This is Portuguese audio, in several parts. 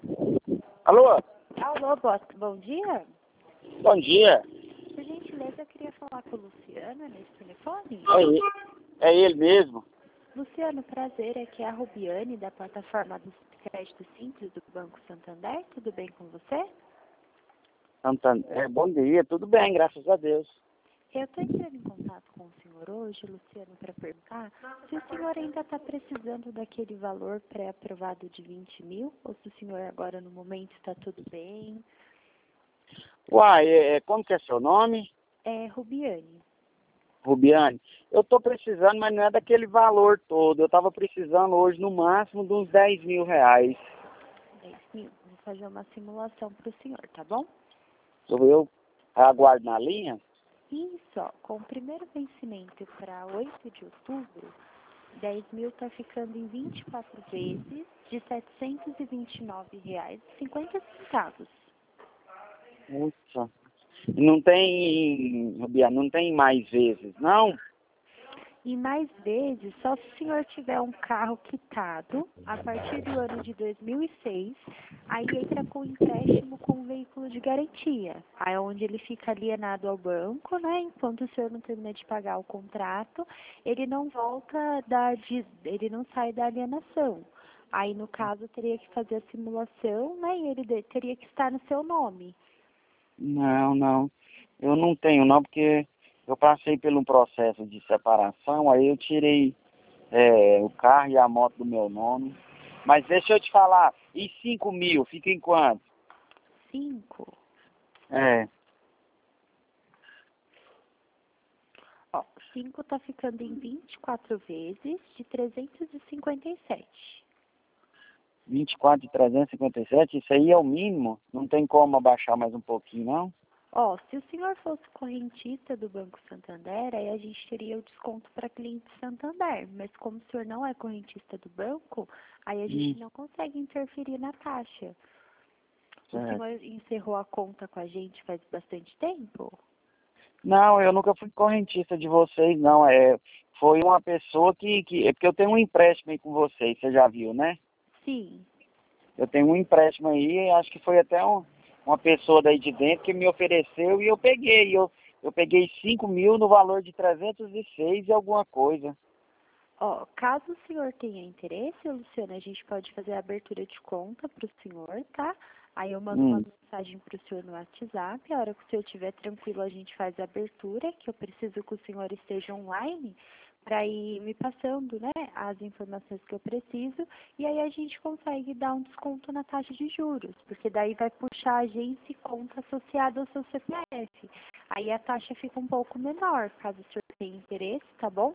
Alô? Alô, bom dia. Bom dia. Por gentileza, eu queria falar com o Luciano nesse telefone. É ele mesmo. Luciano, prazer. Aqui é a Rubiane, da plataforma do Crédito Simples do Banco Santander. Tudo bem com você? Bom dia, tudo bem, graças a Deus. Eu estou entrando em contato com o senhor hoje, Luciano, para perguntar se o senhor ainda está precisando daquele valor pré-aprovado de 20 mil, ou se o senhor agora no momento está tudo bem. Uai, como que é seu nome? É Rubiane. Rubiane. Eu estou precisando, mas não é daquele valor todo. Eu estava precisando hoje no máximo de uns 10 mil reais. 10 mil. Vou fazer uma simulação para o senhor, tá bom? Eu aguardo na linha? Isso, ó, com o primeiro vencimento para 8 de outubro, 10 mil está ficando em 24 vezes de R$ 729,50. Nossa. Não tem, Rubiane, não tem mais vezes, não? E mais vezes, só se o senhor tiver um carro quitado, a partir do ano de 2006, aí entra com empréstimo com veículo de garantia. Aí é onde ele fica alienado ao banco, né? Enquanto o senhor não termina de pagar o contrato, ele não volta ele não sai da alienação. Aí, no caso, teria que fazer a simulação, né? E ele teria que estar no seu nome. Não. Eu não tenho, não, porque eu passei por um processo de separação, aí eu tirei o carro e a moto do meu nome. Mas deixa eu te falar, e 5 mil, fica em quanto? 5. É, Ó, 5 está ficando em 24 vezes de 357. 24.357, isso aí é o mínimo? Não tem como abaixar mais um pouquinho, não? Ó, se o senhor fosse correntista do Banco Santander, aí a gente teria o desconto para cliente Santander. Mas como o senhor não é correntista do banco, aí a gente não consegue interferir na taxa. O Certo. senhor encerrou a conta com a gente faz bastante tempo? Não, eu nunca fui correntista de vocês, não. Foi uma pessoa é porque eu tenho um empréstimo aí com vocês, você já viu, né? Sim. Eu tenho um empréstimo aí, acho que foi até uma pessoa daí de dentro que me ofereceu e eu peguei. Eu peguei 5 mil no valor de 306 e alguma coisa. Ó, caso o senhor tenha interesse, Luciana, a gente pode fazer a abertura de conta para o senhor, tá? Aí eu mando uma mensagem para o senhor no WhatsApp. A hora que o senhor estiver tranquilo, a gente faz a abertura, que eu preciso que o senhor esteja online para ir me passando, né, as informações que eu preciso. E aí a gente consegue dar um desconto na taxa de juros, porque daí vai puxar a agência e conta associada ao seu CPF. Aí a taxa fica um pouco menor, caso o senhor tenha interesse, tá bom?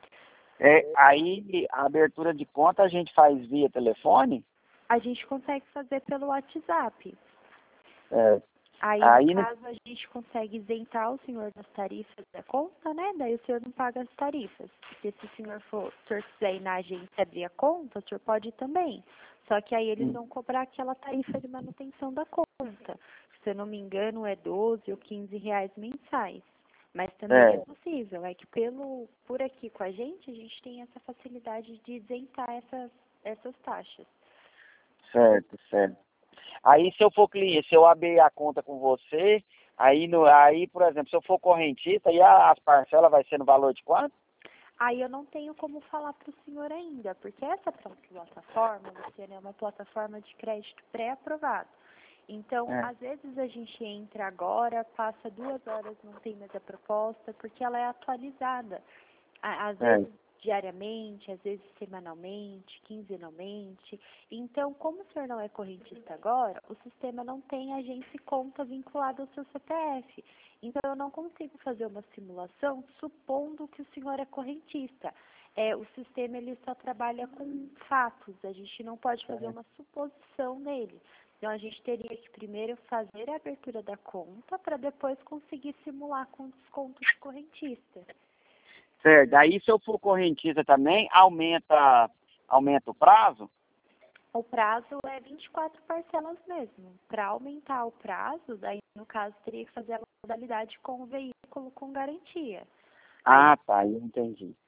Aí a abertura de conta a gente faz via telefone. A gente consegue fazer pelo WhatsApp. É, Aí, no aí, caso, a gente consegue isentar o senhor das tarifas da conta, né? Daí o senhor não paga as tarifas. Porque se o senhor quiser ir na agência abrir a conta, o senhor pode ir também. Só que aí eles vão cobrar aquela tarifa de manutenção da conta. Se eu não me engano, é 12 ou 15 reais mensais. Mas também é possível. É que por aqui com a gente tem essa facilidade de isentar essas taxas. certo. Aí se eu for cliente, se eu abrir a conta com você, aí, por exemplo, se eu for correntista, aí as parcelas vai ser no valor de quanto? Aí eu não tenho como falar para o senhor ainda, porque essa plataforma, Luciana, é uma plataforma de crédito pré-aprovado. Então, às vezes a gente entra agora, passa 2 horas, não tem mais a proposta, porque ela é atualizada. Às vezes diariamente, às vezes semanalmente, quinzenalmente. Então, como o senhor não é correntista agora, o sistema não tem agência e conta vinculada ao seu CPF. Então, eu não consigo fazer uma simulação supondo que o senhor é correntista. O sistema ele só trabalha com fatos, a gente não pode fazer uma suposição nele. Então, a gente teria que primeiro fazer a abertura da conta para depois conseguir simular com desconto de correntista. Certo. Aí se eu for correntista também, aumenta o prazo? O prazo é 24 parcelas mesmo. Para aumentar o prazo, daí no caso teria que fazer a modalidade com o veículo com garantia. Aí, Ah, tá, eu entendi.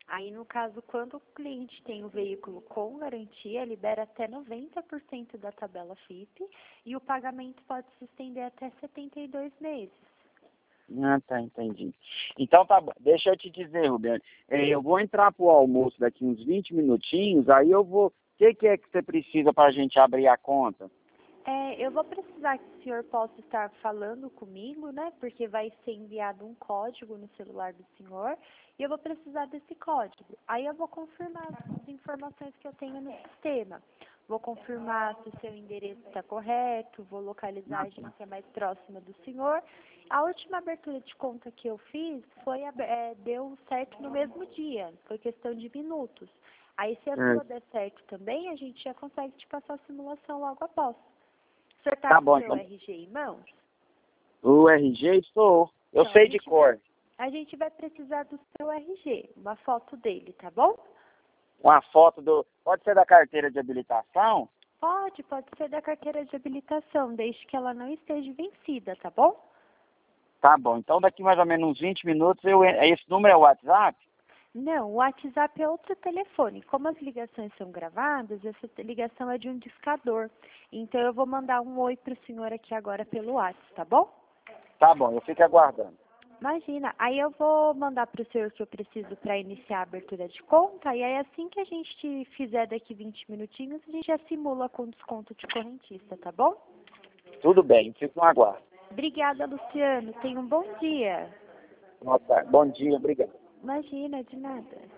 Aí, no caso, quando o cliente tem o veículo com garantia, libera até 90% da tabela FIP e o pagamento pode se estender até 72 meses. Ah, tá, entendi. Então tá bom. Deixa eu te dizer, Rubem. Eu vou entrar pro almoço daqui uns 20 minutinhos, aí eu vou... O que é que você precisa para a gente abrir a conta? Eu vou precisar que o senhor possa estar falando comigo, né? Porque vai ser enviado um código no celular do senhor e eu vou precisar desse código. Aí eu vou confirmar as informações que eu tenho no sistema. Vou confirmar se o seu endereço está correto, vou localizar a agência mais próxima do senhor. A última abertura de conta que eu fiz deu certo no mesmo dia, foi questão de minutos. Aí se a sua der certo também, a gente já consegue te passar a simulação logo após. O senhor está com o seu RG em mãos? O RG estou. Eu Então, sei de cor. A gente vai precisar do seu RG, uma foto dele, tá bom? Uma foto do... Pode ser da carteira de habilitação? Pode ser da carteira de habilitação, desde que ela não esteja vencida, tá bom? Tá bom. Então daqui mais ou menos uns 20 minutos, esse número é o WhatsApp? Não, o WhatsApp é outro telefone. Como as ligações são gravadas, essa ligação é de um discador. Então eu vou mandar um oi pro senhor aqui agora pelo WhatsApp, tá bom? Tá bom, eu fico aguardando. Imagina, aí eu vou mandar para o senhor o que eu preciso para iniciar a abertura de conta, e aí assim que a gente fizer daqui 20 minutinhos, a gente já simula com desconto de correntista, tá bom? Tudo bem, fico no aguardo. Obrigada, Luciano. Tenha um bom dia. Bom dia, obrigado. Imagina, de nada.